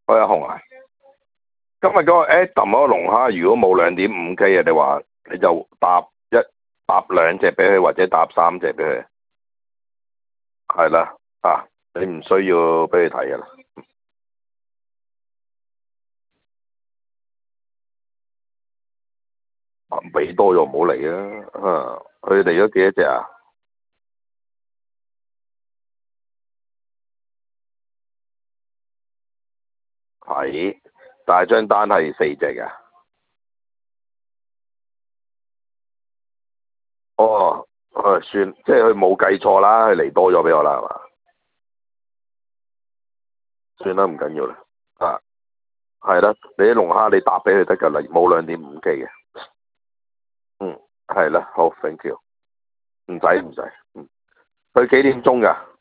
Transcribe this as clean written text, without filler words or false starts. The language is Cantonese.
我有紅啊！今日嗰個 Adam 嗰個龍蝦，如果冇2.5K 啊，你話你就搭兩隻俾佢，或者搭3隻俾佢，係啦你唔需要俾佢睇噶啦。俾多咗唔好嚟啊！佢嚟咗幾多隻啊？係，但係張單係4隻嘅。哦，算，即係佢冇計錯啦，佢嚟多咗俾我啦，係嘛？算啦，唔緊要啦。係啦，你啲龍蝦你搭俾佢得㗎啦，冇2.5K嘅。係啦，好，thank you。唔使。佢幾點鐘㗎？